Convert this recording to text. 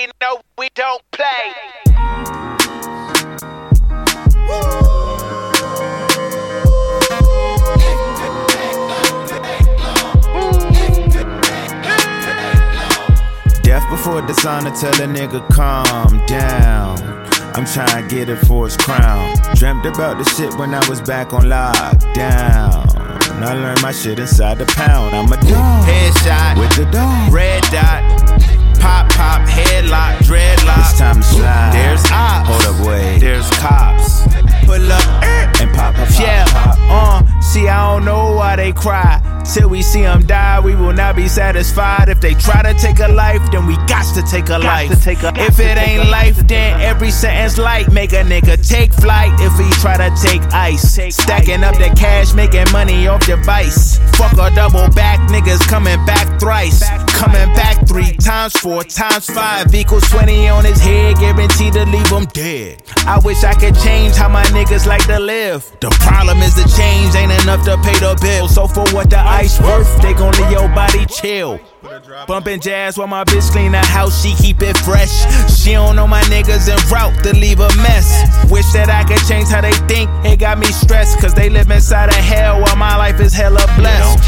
already know we don't play. Death before dishonor, tell a nigga calm down. I'm trying to get it for his crown. Dreamt about the shit when I was back on lockdown. I learned my shit inside the pound. I'm a dog. Headshot With the dog. red dot, pop pop, headlock, dreadlock. It's time to slide. There's ops, Hold up, wait. there's cops. Pull up, And pop, pop, pop, yeah. pop. See, I don't know why they cry. Till we see them die, we will not be satisfied. If they try to take a life, then we got to take a life. If it ain't life, then every sentence light. Make a nigga take flight if he try to take ice. Stacking up the cash, making money off your vice. Fuck a double back, niggas coming back thrice. Coming back 3 times, 4 times 5 equals 20 on his head, guaranteed to leave him dead. I wish I could change how my niggas like to live. The problem is the change ain't enough to pay the bill. So for what the ice worth, they gon' leave your body chill. Bumpin' jazz while my bitch clean the house, she keep it fresh. She don't know my niggas en route to leave a mess. Wish that I could change how they think, it got me stressed. Cause they live inside of hell while my life is hella blessed.